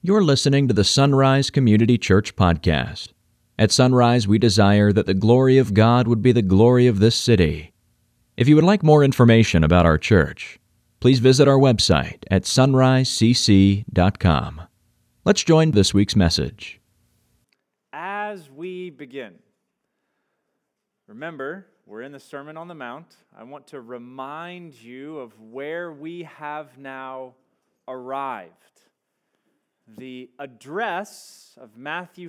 You're listening to the Sunrise Community Church podcast. At Sunrise, we desire that the glory of God would be the glory of this city. If you would like more information about our church, please visit our website at sunrisecc.com. Let's join this week's message. As we begin, remember, we're in the Sermon on the Mount. I want to remind you of where we have now arrived. The address of Matthew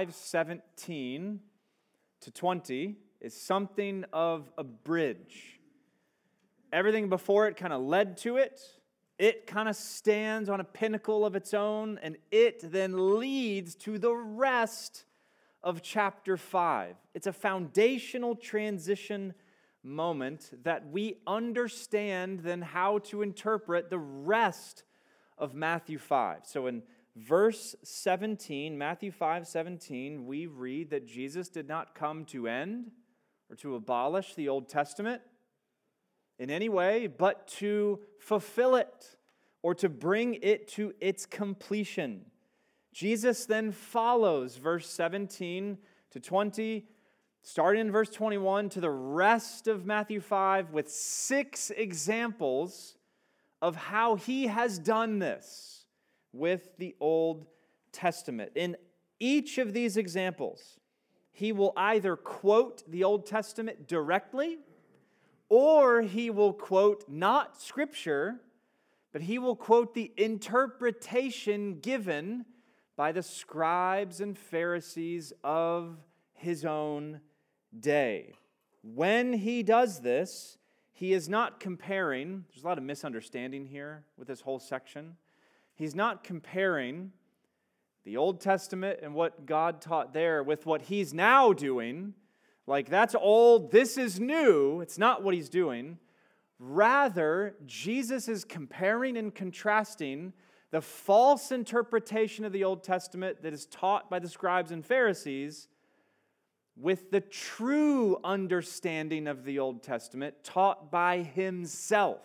5:17 to 20 is something of a bridge. Everything before it kind of led to it. It kind of stands on a pinnacle of its own, and it then leads to the rest of chapter 5. It's a foundational transition moment that we understand then how to interpret the rest of Matthew 5. So in verse 17, Matthew 5:17, we read that Jesus did not come to end or to abolish the Old Testament in any way, but to fulfill it or to bring it to its completion. Jesus then follows verse 17 to 20, starting in verse 21 to the rest of Matthew 5 with 6 examples of how he has done this with the Old Testament. In each of these examples, he will either quote the Old Testament directly, or he will quote not Scripture, but he will quote the interpretation given by the scribes and Pharisees of his own day. When he does this, he is not comparing, there's a lot of misunderstanding here with this whole section. He's not comparing the Old Testament and what God taught there with what he's now doing. Like, that's old, this is new. It's not what he's doing. Rather, Jesus is comparing and contrasting the false interpretation of the Old Testament that is taught by the scribes and Pharisees with the true understanding of the Old Testament taught by himself.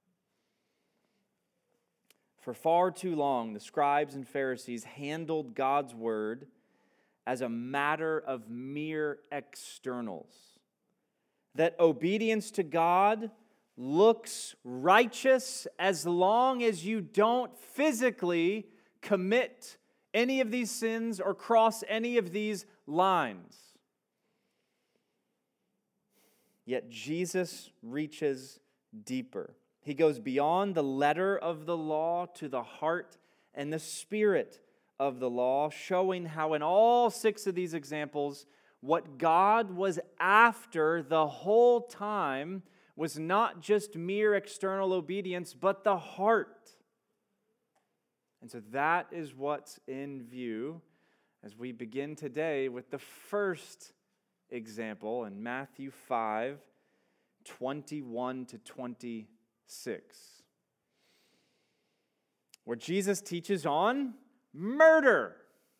For far too long, the scribes and Pharisees handled God's word as a matter of mere externals. That obedience to God looks righteous as long as you don't physically commit any of these sins or cross any of these lines. Yet Jesus reaches deeper. He goes beyond the letter of the law to the heart and the spirit of the law, showing how in all 6 of these examples, what God was after the whole time was not just mere external obedience, but the heart. And so that is what's in view as we begin today with the first example in Matthew 5:21 to 26, where Jesus teaches on murder.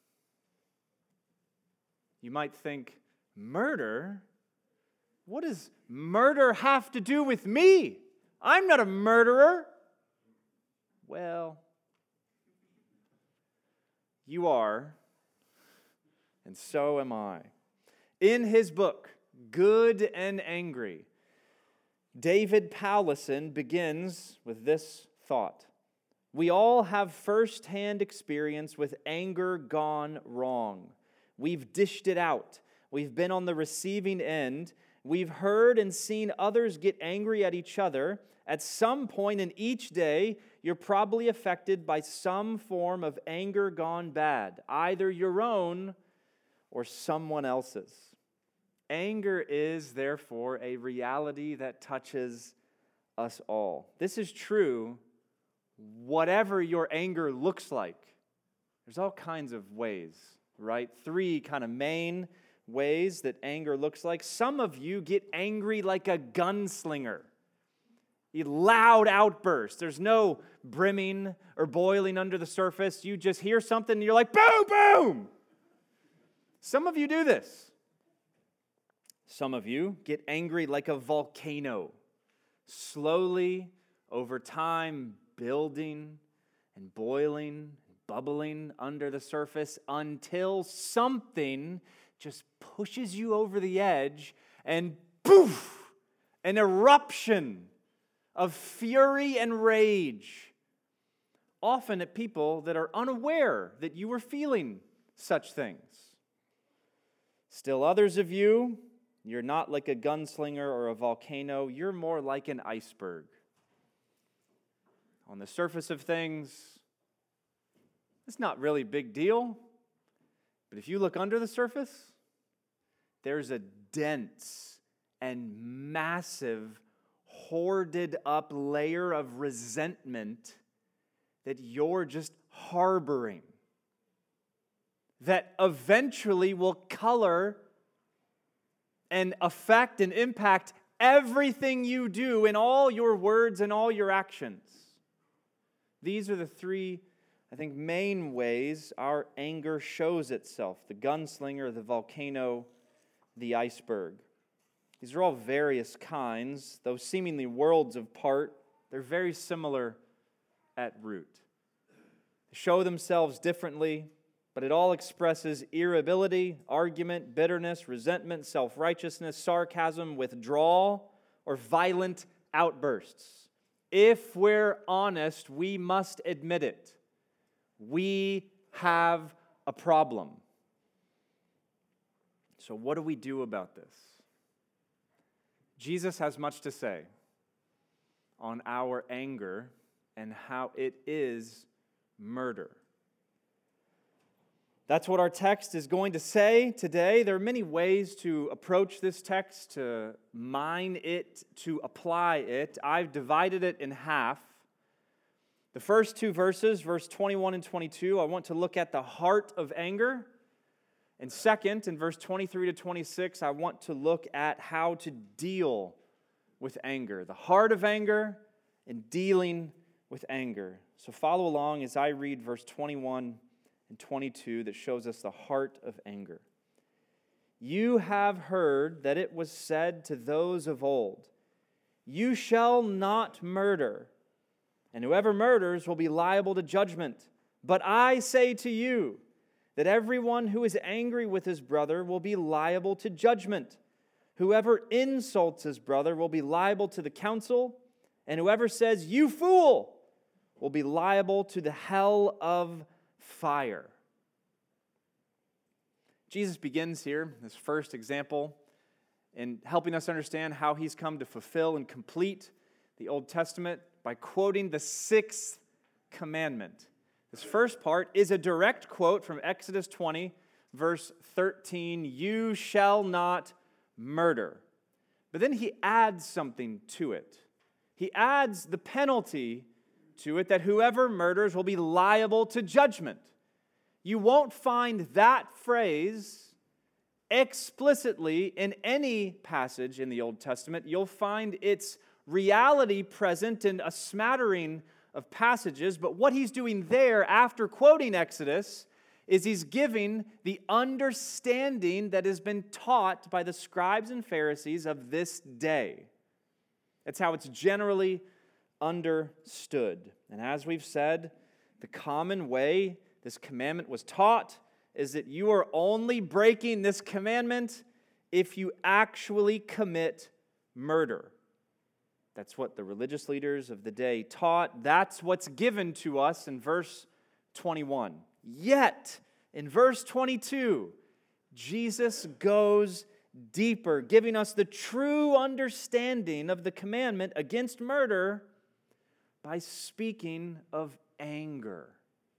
You might think, murder? What does murder have to do with me? I'm not a murderer. Well, you are, and so am I. In his book, Good and Angry, David Powlison begins with this thought. We all have first-hand experience with anger gone wrong. We've dished it out. We've been on the receiving end. We've heard and seen others get angry at each other. At some point in each day, you're probably affected by some form of anger gone bad, either your own or someone else's. Anger is, therefore, a reality that touches us all. This is true whatever your anger looks like. There's all kinds of ways, right? 3 kind of main ways that anger looks like. Some of you get angry like a gunslinger. A loud outburst. There's no brimming or boiling under the surface. You just hear something and you're like, boom, boom! Some of you do this. Some of you get angry like a volcano, slowly, over time, building and boiling, bubbling under the surface until something just pushes you over the edge and poof, an eruption of fury and rage, often at people that are unaware that you were feeling such things. Still others of you, you're not like a gunslinger or a volcano, you're more like an iceberg. On the surface of things, it's not really a big deal, but if you look under the surface, there's a dense and massive, hoarded up layer of resentment that you're just harboring, that eventually will color and affect and impact everything you do in all your words and all your actions. These are the three, I think, main ways our anger shows itself: the gunslinger, the volcano, the iceberg. These are all various kinds, though seemingly worlds apart. They're very similar at root. They show themselves differently, but it all expresses irritability, argument, bitterness, resentment, self-righteousness, sarcasm, withdrawal, or violent outbursts. If we're honest, we must admit it. We have a problem. So what do we do about this? Jesus has much to say on our anger and how it is murder. That's what our text is going to say today. There are many ways to approach this text, to mine it, to apply it. I've divided it in half. The first two verses, verse 21 and 22, I want to look at the heart of anger. And second, in verse 23 to 26, I want to look at how to deal with anger, the heart of anger and dealing with anger. So follow along as I read verse 21 and 22 that shows us the heart of anger. You have heard that it was said to those of old, "You shall not murder, and whoever murders will be liable to judgment. But I say to you that everyone who is angry with his brother will be liable to judgment. Whoever insults his brother will be liable to the council, and whoever says, 'You fool,' will be liable to the hell of fire." Jesus begins here, this first example, in helping us understand how he's come to fulfill and complete the Old Testament by quoting the sixth commandment. This first part is a direct quote from Exodus 20, verse 13, "You shall not murder." But then he adds something to it. He adds the penalty to it that whoever murders will be liable to judgment. You won't find that phrase explicitly in any passage in the Old Testament. You'll find its reality present in a smattering of passages, but what he's doing there after quoting Exodus is he's giving the understanding that has been taught by the scribes and Pharisees of this day. That's how it's generally understood. And as we've said, the common way this commandment was taught is that you are only breaking this commandment if you actually commit murder. That's what the religious leaders of the day taught. That's what's given to us in verse 21. Yet, in verse 22, Jesus goes deeper, giving us the true understanding of the commandment against murder by speaking of anger.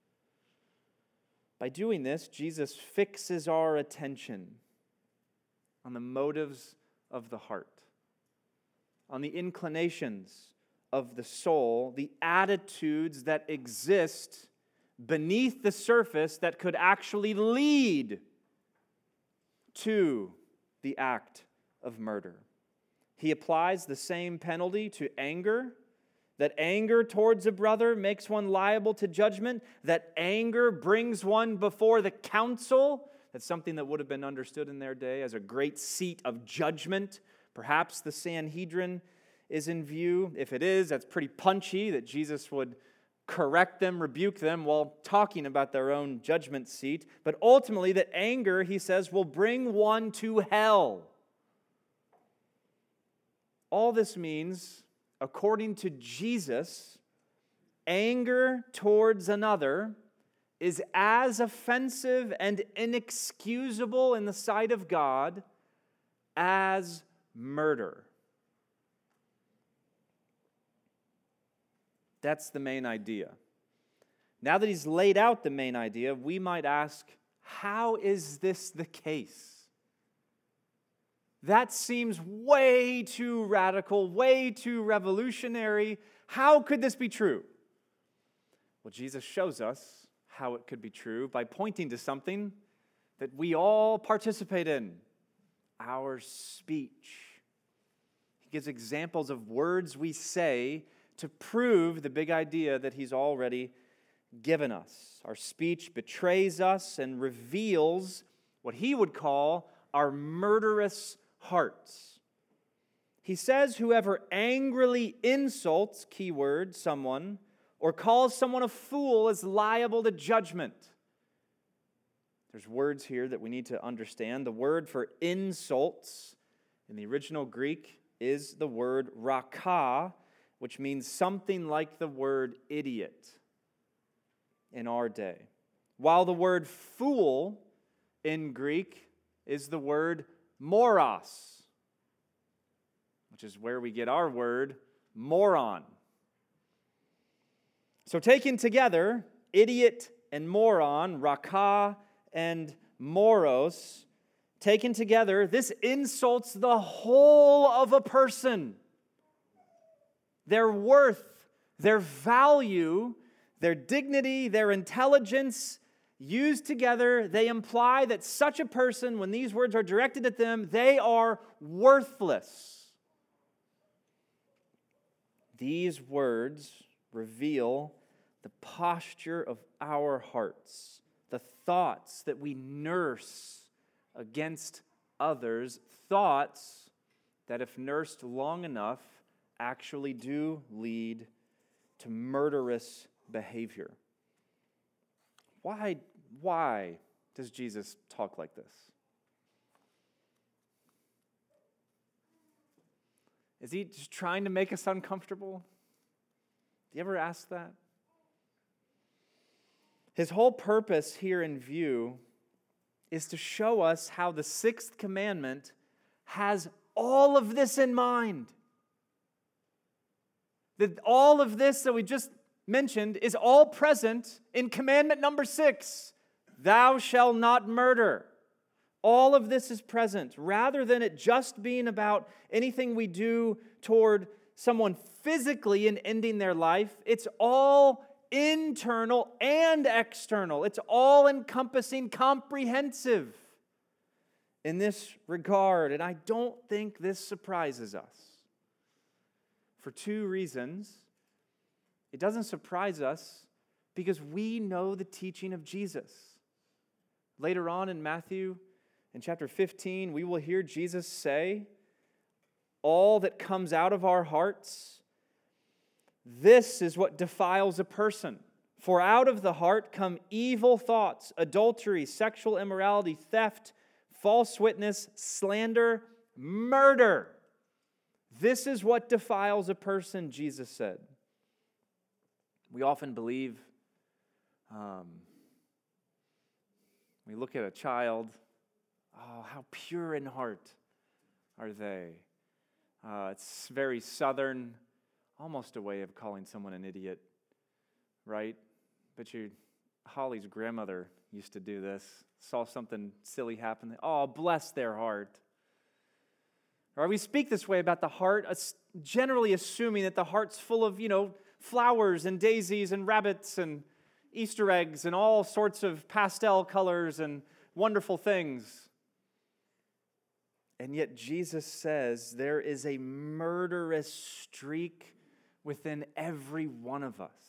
By doing this, Jesus fixes our attention on the motives of the heart, on the inclinations of the soul, the attitudes that exist beneath the surface that could actually lead to the act of murder. He applies the same penalty to anger, that anger towards a brother makes one liable to judgment, that anger brings one before the council. That's something that would have been understood in their day as a great seat of judgment. Perhaps the Sanhedrin is in view. If it is, that's pretty punchy that Jesus would correct them, rebuke them while talking about their own judgment seat, but ultimately that anger, he says, will bring one to hell. All this means, according to Jesus, anger towards another is as offensive and inexcusable in the sight of God as murder. That's the main idea. Now that he's laid out the main idea, we might ask, how is this the case? That seems way too radical, way too revolutionary. How could this be true? Well, Jesus shows us how it could be true by pointing to something that we all participate in, our speech. He gives examples of words we say to prove the big idea that he's already given us. Our speech betrays us and reveals what he would call our murderous hearts. He says, whoever angrily insults, keyword, someone, or calls someone a fool is liable to judgment. There's words here that we need to understand. The word for insults in the original Greek is the word raka, which means something like the word idiot in our day. While the word fool in Greek is the word moros, which is where we get our word moron. So taken together, idiot and moron, raka and moros, taken together, this insults the whole of a person. Their worth, their value, their dignity, their intelligence, used together, they imply that such a person, when these words are directed at them, they are worthless. These words reveal the posture of our hearts, the thoughts that we nurse against others, thoughts that, if nursed long enough, actually do lead to murderous behavior. Why does Jesus talk like this? Is he just trying to make us uncomfortable? Do you ever ask that? His whole purpose here in view is to show us how the sixth commandment has all of this in mind. That all of this that we just mentioned is all present in commandment number 6. Thou shalt not murder. All of this is present. Rather than it just being about anything we do toward someone physically in ending their life, it's all internal and external. It's all-encompassing, comprehensive in this regard. And I don't think this surprises us. For 2 reasons. It doesn't surprise us because we know the teaching of Jesus. Later on in Matthew, in chapter 15, we will hear Jesus say, all that comes out of our hearts, this is what defiles a person. For out of the heart come evil thoughts, adultery, sexual immorality, theft, false witness, slander, murder. This is what defiles a person, Jesus said. We often believe, we look at a child, oh, how pure in heart are they? It's very southern, almost a way of calling someone an idiot, right? But Holly's grandmother used to do this, saw something silly happen, oh, bless their heart. Or we speak this way about the heart, generally assuming that the heart's full of, flowers and daisies and rabbits and Easter eggs and all sorts of pastel colors and wonderful things. And yet Jesus says there is a murderous streak within every one of us.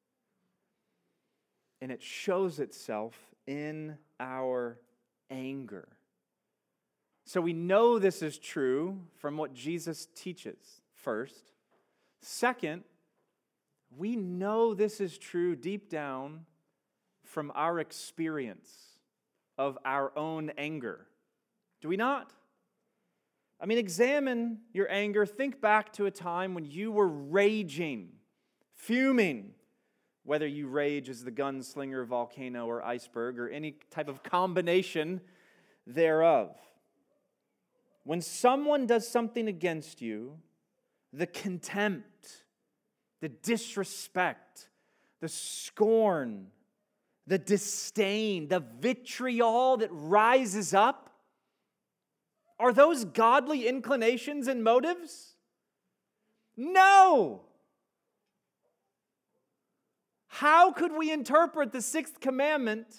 And it shows itself in our anger. So we know this is true from what Jesus teaches, first. Second, we know this is true deep down from our experience of our own anger. Do we not? I mean, examine your anger. Think back to a time when you were raging, fuming, whether you rage as the gunslinger, volcano, or iceberg, or any type of combination thereof. When someone does something against you, the contempt, the disrespect, the scorn, the disdain, the vitriol that rises up, are those godly inclinations and motives? No! How could we interpret the sixth commandment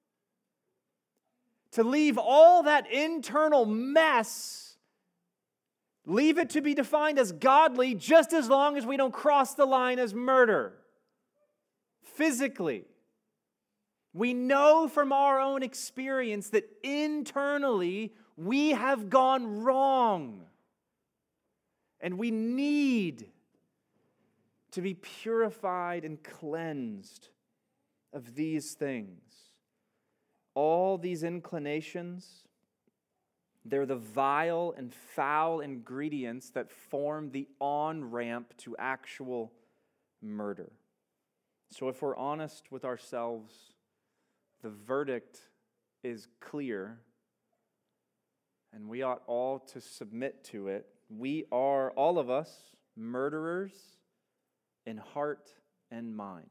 to leave all that internal mess, leave it to be defined as godly just as long as we don't cross the line as murder? Physically, we know from our own experience that internally we have gone wrong. And we need to be purified and cleansed of these things. All these inclinations, they're the vile and foul ingredients that form the on-ramp to actual murder. So if we're honest with ourselves, the verdict is clear, and we ought all to submit to it. We are, all of us, murderers in heart and mind.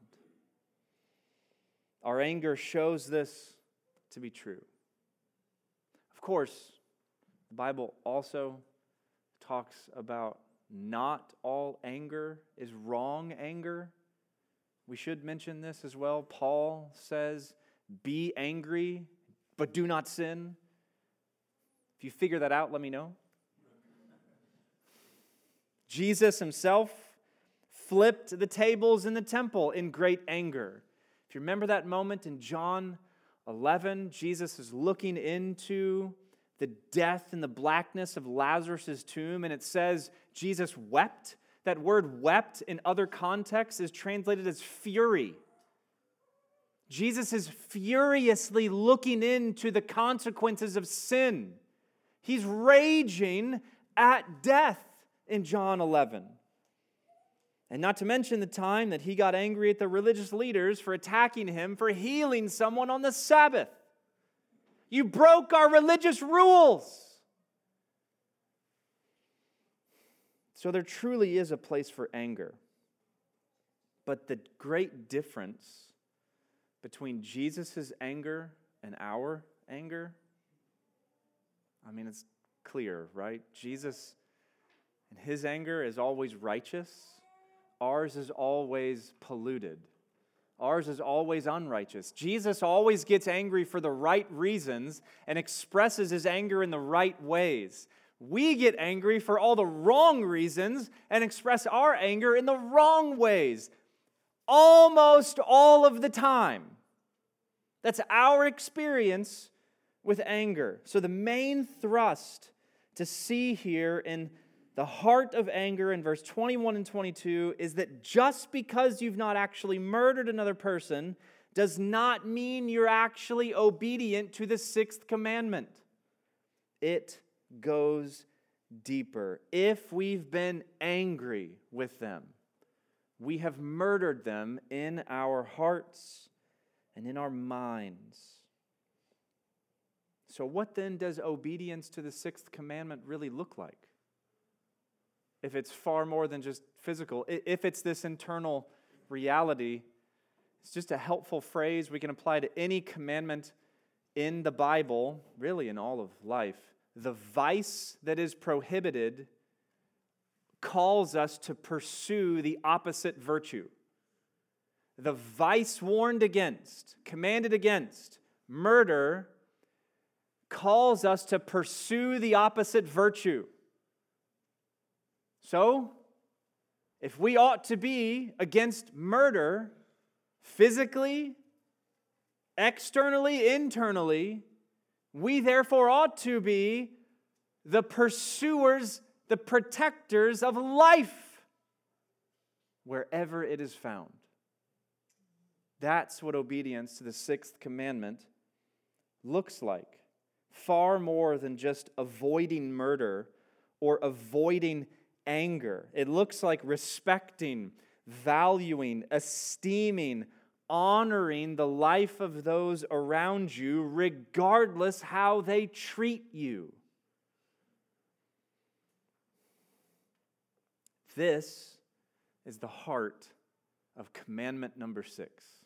Our anger shows this to be true. Of course, the Bible also talks about not all anger is wrong anger. We should mention this as well. Paul says, be angry, but do not sin. If you figure that out, let me know. Jesus himself flipped the tables in the temple in great anger. If you remember that moment in John 11, Jesus is looking into the death and the blackness of Lazarus' tomb, and it says Jesus wept. That word wept in other contexts is translated as fury. Jesus is furiously looking into the consequences of sin. He's raging at death in John 11. And not to mention the time that he got angry at the religious leaders for attacking him for healing someone on the Sabbath. You broke our religious rules. So there truly is a place for anger. But the great difference between Jesus' anger and our anger, I mean, it's clear, right? Jesus and his anger is always righteous. Ours is always polluted. Ours is always unrighteous. Jesus always gets angry for the right reasons and expresses his anger in the right ways. We get angry for all the wrong reasons and express our anger in the wrong ways. Almost all of the time. That's our experience with anger. So the main thrust to see here in the heart of anger in verse 21 and 22 is that just because you've not actually murdered another person does not mean you're actually obedient to the sixth commandment. It goes deeper. If we've been angry with them, we have murdered them in our hearts and in our minds. So what then does obedience to the sixth commandment really look like? If it's far more than just physical, if it's this internal reality, it's just a helpful phrase we can apply to any commandment in the Bible, really in all of life. The vice that is prohibited calls us to pursue the opposite virtue. The vice warned against, commanded against, murder, calls us to pursue the opposite virtue. So, if we ought to be against murder, physically, externally, internally, we therefore ought to be the pursuers, the protectors of life. wherever it is found. That's what obedience to the sixth commandment looks like. Far more than just avoiding murder or avoiding anger. It looks like respecting, valuing, esteeming, honoring the life of those around you, regardless how they treat you. This is the heart of commandment number 6.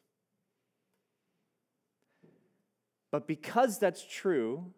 But because that's true,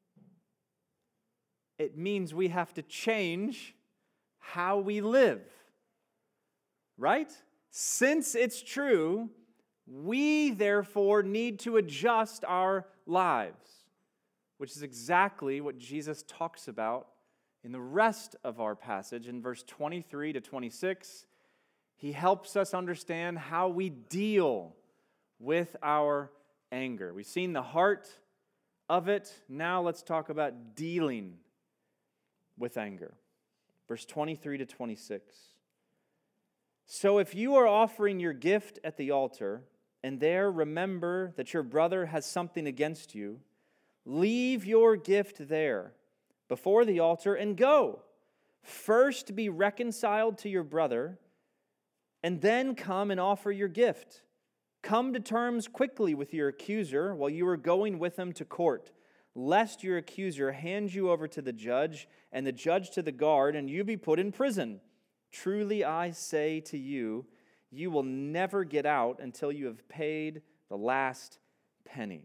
it means we have to change how we live. Right? Since it's true, we therefore need to adjust our lives, which is exactly what Jesus talks about in the rest of our passage. In verse 23 to 26, he helps us understand how we deal with our anger. We've seen the heart of it. Now let's talk about dealing with anger. Verse 23 to 26. So if you are offering your gift at the altar, and there remember that your brother has something against you, leave your gift there before the altar and go. First be reconciled to your brother, and then come and offer your gift. Come to terms quickly with your accuser while you are going with him to court, lest your accuser hand you over to the judge, and the judge to the guard, and you be put in prison. Truly I say to you, you will never get out until you have paid the last penny.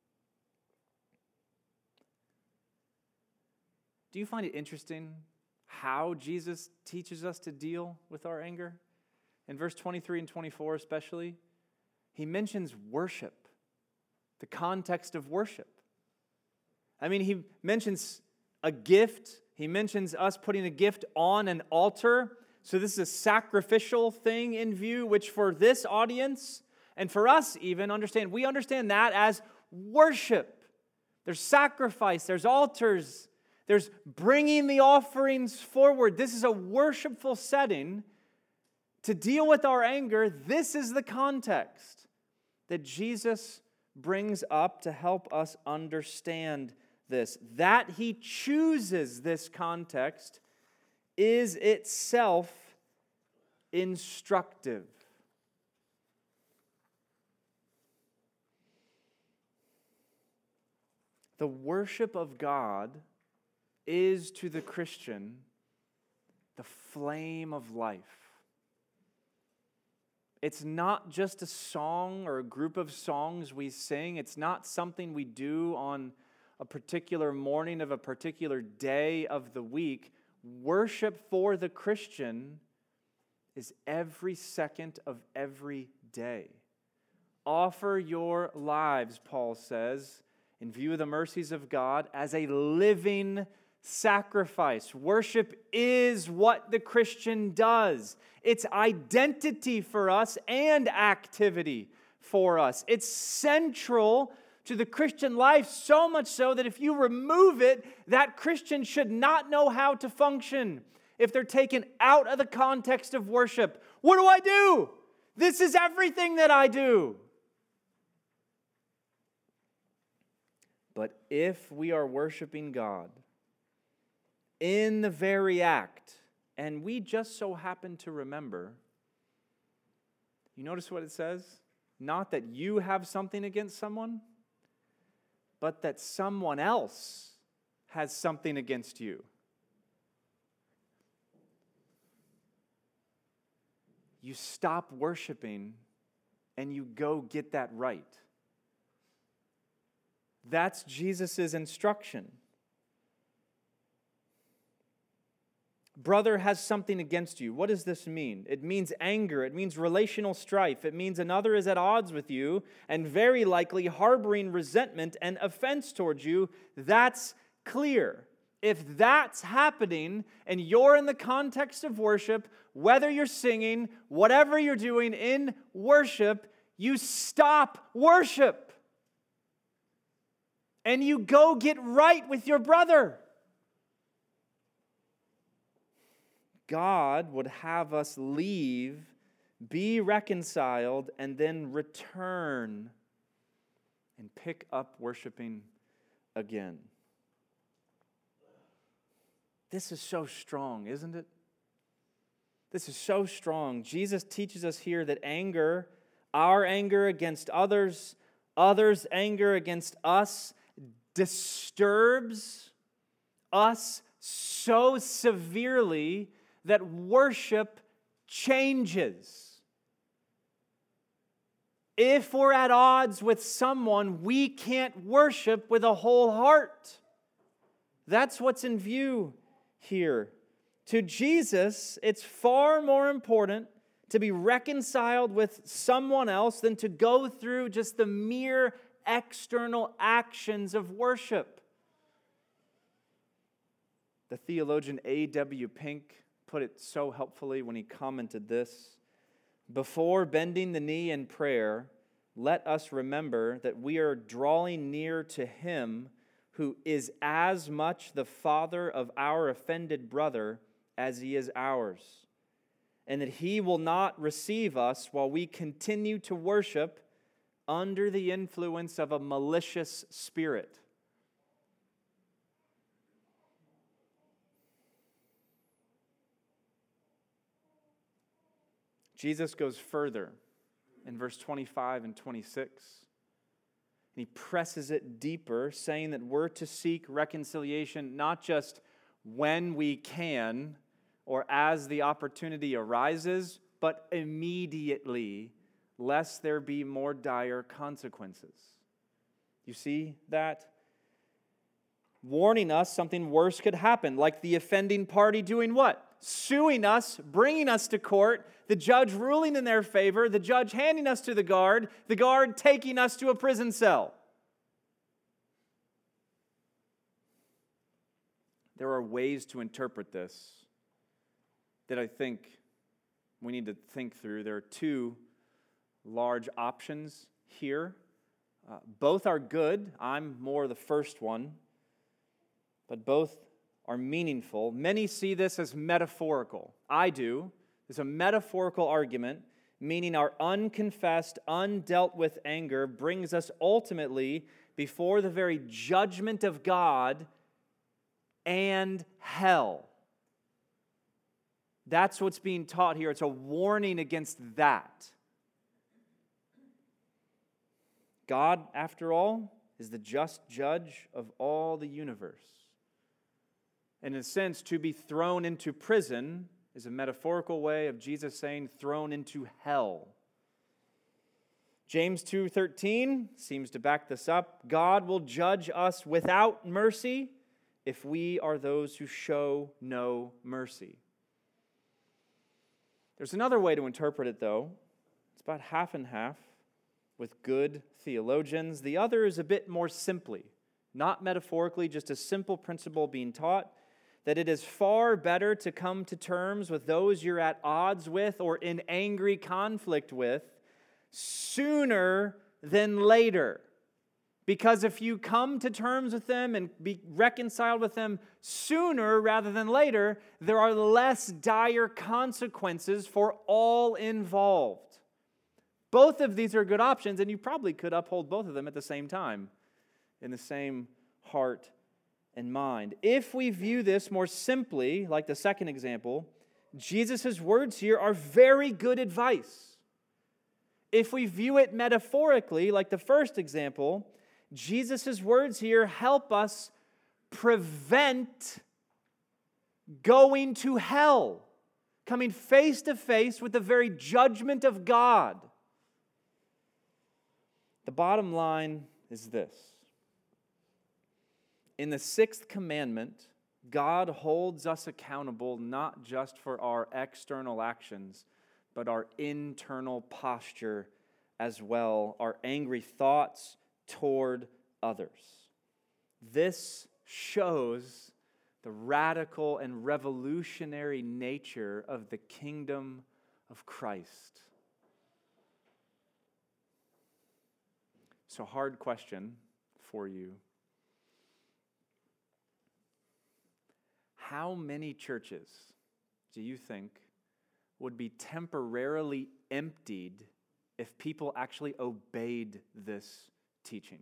Do you find it interesting how Jesus teaches us to deal with our anger? In verse 23 and 24 especially, he mentions worship, the context of worship. I mean, he mentions a gift. He mentions us putting a gift on an altar. So this is a sacrificial thing in view, which for this audience, and for us even, we understand that as worship. There's sacrifice, there's altars, there's bringing the offerings forward. This is a worshipful setting. To deal with our anger, this is the context that Jesus brings up to help us understand this. That he chooses this context is itself instructive. The worship of God is to the Christian the flame of life. It's not just a song or a group of songs we sing. It's not something we do on a particular morning of a particular day of the week. Worship for the Christian is every second of every day. Offer your lives, Paul says, in view of the mercies of God, as a living sacrifice. Worship is what the Christian does. It's identity for us and activity for us. It's central to the Christian life, so much so that if you remove it, that Christian should not know how to function if they're taken out of the context of worship. What do I do? This is everything that I do. But if we are worshiping God in the very act, and we just so happen to remember, you notice what it says? Not that you have something against someone, but that someone else has something against you. You stop worshiping and you go get that right. That's Jesus' instruction. Brother has something against you. What does this mean? It means anger. It means relational strife. It means another is at odds with you and very likely harboring resentment and offense towards you. That's clear. If that's happening and you're in the context of worship, whether you're singing, whatever you're doing in worship, you stop worship and you go get right with your brother. God would have us leave be reconciled, and then return and pick up worshiping again. This is so strong, isn't it? This is so strong. Jesus teaches us here that anger, our anger against others, others' anger against us, disturbs us so severely that worship changes. If we're at odds with someone, we can't worship with a whole heart. That's what's in view here. To Jesus, it's far more important to be reconciled with someone else than to go through just the mere external actions of worship. The theologian A.W. Pink put it so helpfully when he commented this: before bending the knee in prayer, let us remember that we are drawing near to Him who is as much the Father of our offended brother as He is ours, and that He will not receive us while we continue to worship under the influence of a malicious spirit. Jesus goes further in verse 25 and 26. And He presses it deeper, saying that we're to seek reconciliation not just when we can or as the opportunity arises, but immediately, lest there be more dire consequences. You see that? Warning us something worse could happen, like the offending party doing what? Suing us, bringing us to court, the judge ruling in their favor, the judge handing us to the guard taking us to a prison cell. There are ways to interpret this that I think we need to think through. There are two large options here. Both are good. I'm more the first one, but both are meaningful. Many see this as metaphorical. I do. It's a metaphorical argument, meaning our unconfessed, undealt with anger brings us ultimately before the very judgment of God and hell. That's what's being taught here. It's a warning against that. God, after all, is the just judge of all the universe. And in a sense, to be thrown into prison is a metaphorical way of Jesus saying thrown into hell. James 2:13 seems to back this up. God will judge us without mercy if we are those who show no mercy. There's another way to interpret it, though. It's about half and half with good theologians. The other is a bit more simply, not metaphorically, just a simple principle being taught that it is far better to come to terms with those you're at odds with or in angry conflict with sooner than later. Because if you come to terms with them and be reconciled with them sooner rather than later, there are less dire consequences for all involved. Both of these are good options, and you probably could uphold both of them at the same time, in the same heart and mind. If we view this more simply, like the second example, Jesus' words here are very good advice. If we view it metaphorically, like the first example, Jesus' words here help us prevent going to hell, coming face to face with the very judgment of God. The bottom line is this. In the sixth commandment, God holds us accountable not just for our external actions, but our internal posture as well, our angry thoughts toward others. This shows the radical and revolutionary nature of the kingdom of Christ. So, hard question for you. How many churches do you think would be temporarily emptied if people actually obeyed this teaching.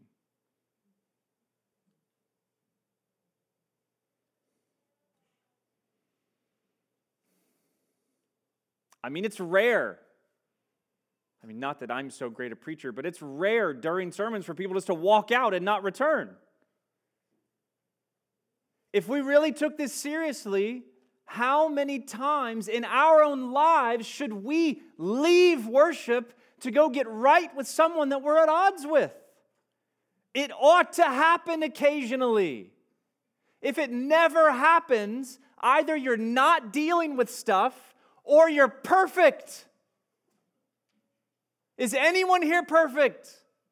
I mean, it's rare. I mean, not that I'm so great a preacher, but it's rare during sermons for people just to walk out and not return. If we really took this seriously, how many times in our own lives should we leave worship to go get right with someone that we're at odds with? It ought to happen occasionally. If it never happens, either you're not dealing with stuff or you're perfect. Is anyone here perfect?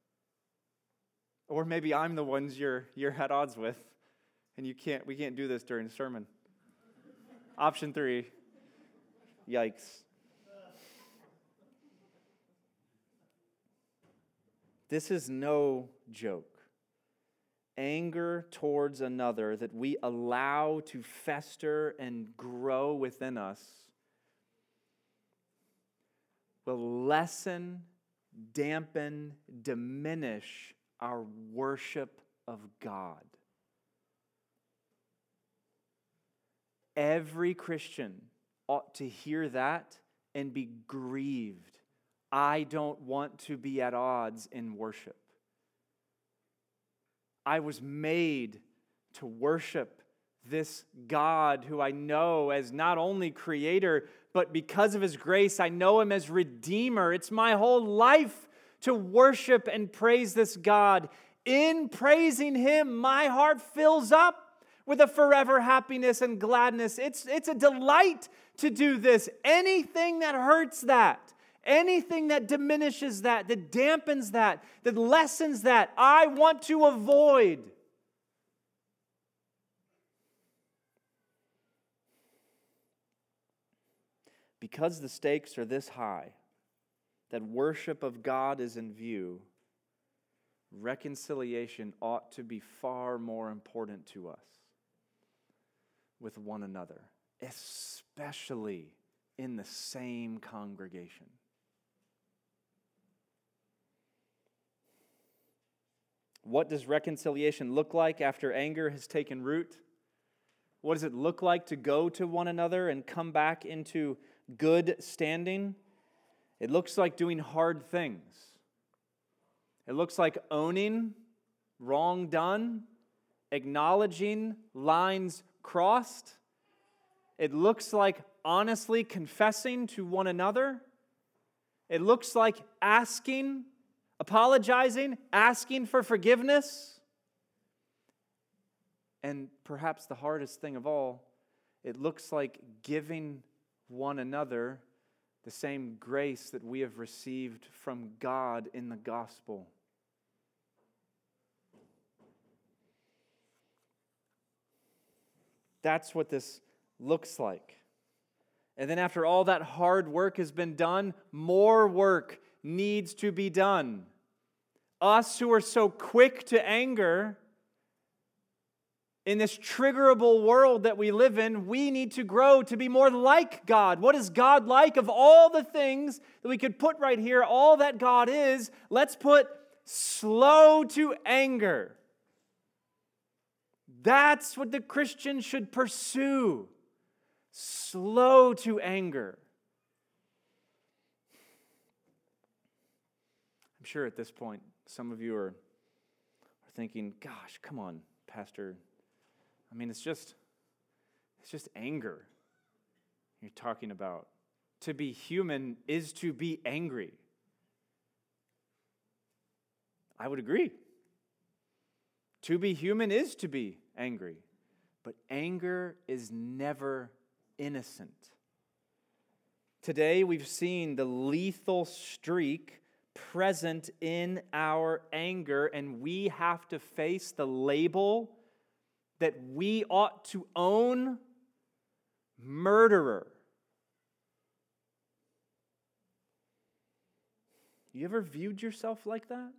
Or maybe I'm the ones you're at odds with, and we can't do this during a sermon. Option 3, yikes. This is no joke. Anger towards another that we allow to fester and grow within us will lessen, dampen, diminish our worship of God. Every Christian ought to hear that and be grieved. I don't want to be at odds in worship. I was made to worship this God who I know as not only Creator, but because of His grace, I know Him as Redeemer. It's my whole life to worship and praise this God. In praising Him, my heart fills up with a forever happiness and gladness. It's a delight to do this. Anything that hurts that, anything that diminishes that dampens that lessens that, I want to avoid. Because the stakes are this high, that worship of God is in view, reconciliation ought to be far more important to us with one another, especially in the same congregation. What does reconciliation look like after anger has taken root? What does it look like to go to one another and come back into good standing? It looks like doing hard things. It looks like owning wrong done, acknowledging lines crossed. It looks like honestly confessing to one another. It looks like asking, apologizing, asking for forgiveness. And perhaps the hardest thing of all, it looks like giving one another the same grace that we have received from God in the gospel. That's what this looks like. And then after all that hard work has been done, more work needs to be done. Us who are so quick to anger, in this triggerable world that we live in, we need to grow to be more like God. What is God like? Of all the things that we could put right here, all that God is, let's put slow to anger. That's what the Christian should pursue. Slow to anger. I'm sure at this point, some of you are thinking, gosh, come on, Pastor. I mean, it's just anger you're talking about. To be human is to be angry. I would agree. To be human is to be angry. But anger is never innocent. Today we've seen the lethal streak present in our anger, and we have to face the label that we ought to own: murderer. You ever viewed yourself like that?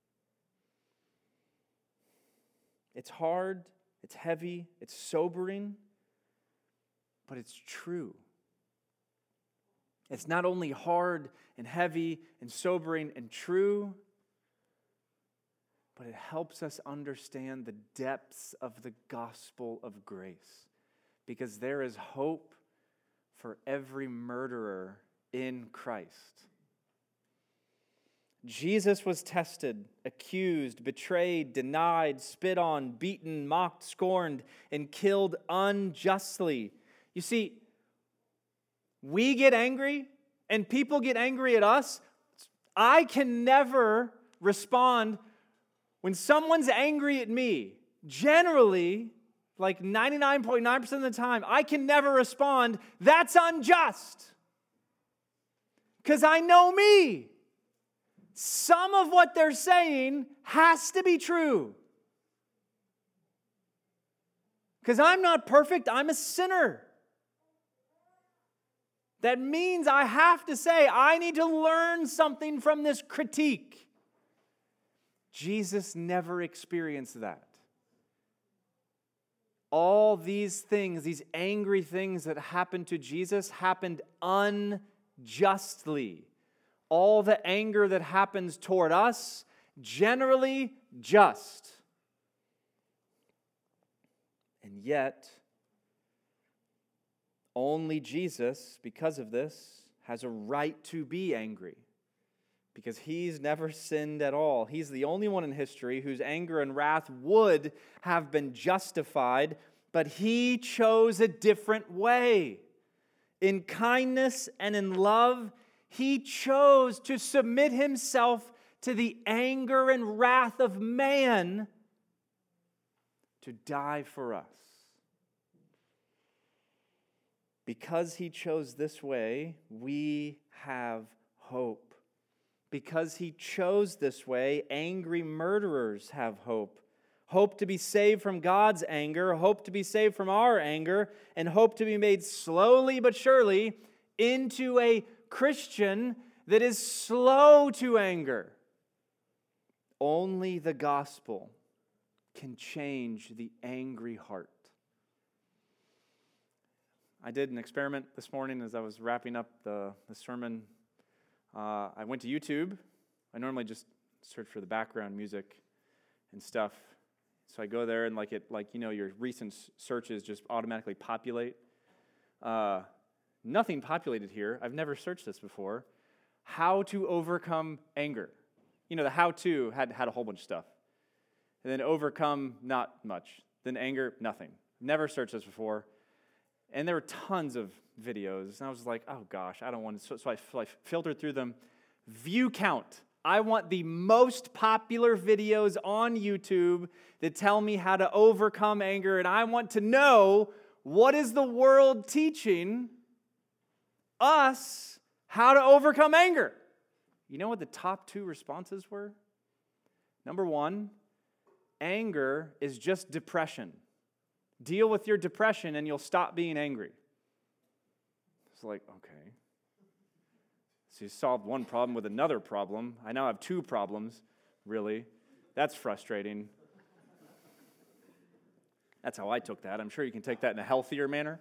It's hard, it's heavy, it's sobering, but it's true. It's not only hard and heavy and sobering and true, but it helps us understand the depths of the gospel of grace, because there is hope for every murderer in Christ. Jesus was tested, accused, betrayed, denied, spit on, beaten, mocked, scorned, and killed unjustly. You see, we get angry and people get angry at us. I can never respond when someone's angry at me. Generally, like 99.9% of the time, I can never respond, "That's unjust." Because I know me. Some of what they're saying has to be true. Because I'm not perfect, I'm a sinner. That means I have to say, I need to learn something from this critique. Jesus never experienced that. All these things, these angry things that happened to Jesus, happened unjustly. All the anger that happens toward us, generally just. And yet, only Jesus, because of this, has a right to be angry. Because he's never sinned at all. He's the only one in history whose anger and wrath would have been justified, but he chose a different way. In kindness and in love, he chose to submit himself to the anger and wrath of man to die for us. Because he chose this way, we have hope. Because he chose this way, angry murderers have hope. Hope to be saved from God's anger, hope to be saved from our anger, and hope to be made slowly but surely into a Christian that is slow to anger. Only the gospel can change the angry heart. I did an experiment this morning as I was wrapping up the sermon. I went to YouTube. I normally just search for the background music and stuff. So I go there and your recent searches just automatically populate. Nothing populated here. I've never searched this before. How to overcome anger. The how-to had a whole bunch of stuff. And then overcome, not much. Then anger, nothing. Never searched this before. And there were tons of videos. And I was like, oh gosh, I don't want to. So I filtered through them. View count. I want the most popular videos on YouTube that tell me how to overcome anger. And I want to know, what is the world teaching us how to overcome anger? You know what the top 2 responses were? Number 1, anger is just depression. Deal with your depression and you'll stop being angry. It's like, okay. So you solved one problem with another problem. I now have 2 problems, really. That's frustrating. That's how I took that. I'm sure you can take that in a healthier manner.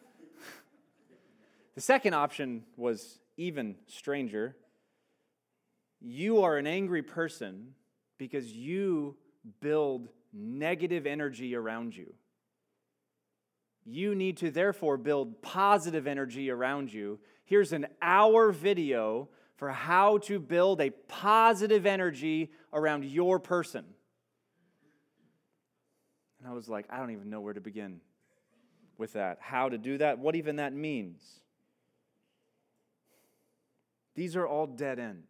The second option was even stranger. You are an angry person because you build negative energy around you. You need to therefore build positive energy around you. Here's an hour video for how to build a positive energy around your person. And I was like, I don't even know where to begin with that. How to do that, what even that means. These are all dead ends.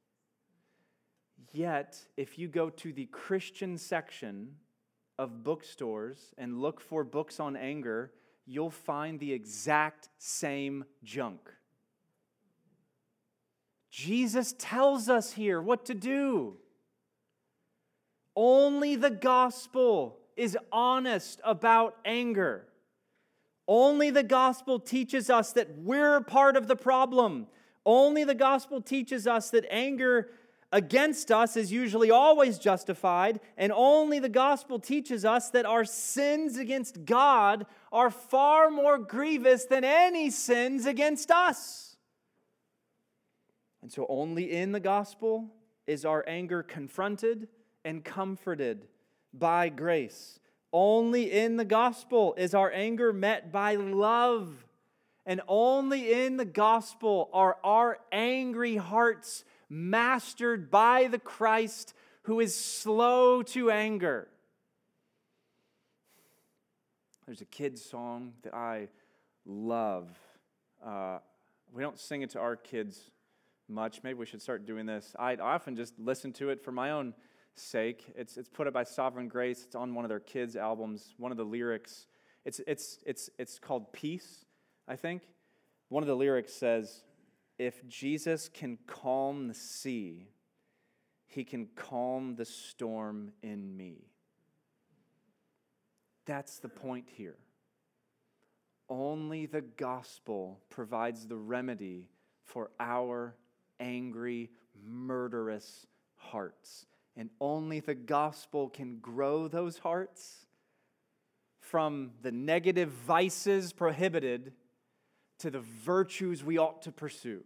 Yet, if you go to the Christian section of bookstores and look for books on anger, you'll find the exact same junk. Jesus tells us here what to do. Only the gospel is honest about anger. Only the gospel teaches us that we're part of the problem. Only the gospel teaches us that anger against us is usually always justified, and only the gospel teaches us that our sins against God are far more grievous than any sins against us. And so only in the gospel is our anger confronted and comforted by grace. Only in the gospel is our anger met by love. And only in the gospel are our angry hearts mastered by the Christ who is slow to anger. There's a kid's song that I love. We don't sing it to our kids much. Maybe we should start doing this. I often just listen to it for my own sake. It's put up by Sovereign Grace. It's on one of their kids' albums. One of the lyrics, it's called Peace, I think. One of the lyrics says, "If Jesus can calm the sea, he can calm the storm in me." That's the point here. Only the gospel provides the remedy for our angry, murderous hearts. And only the gospel can grow those hearts from the negative vices prohibited to the virtues we ought to pursue.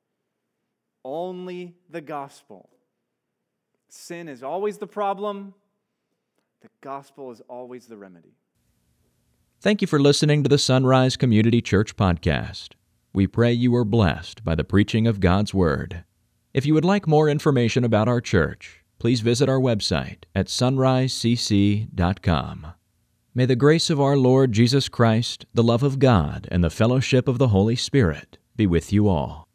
Only the gospel. Sin is always the problem. The gospel is always the remedy. Thank you for listening to the Sunrise Community Church podcast. We pray you are blessed by the preaching of God's Word. If you would like more information about our church, please visit our website at sunrisecc.com. May the grace of our Lord Jesus Christ, the love of God, and the fellowship of the Holy Spirit be with you all.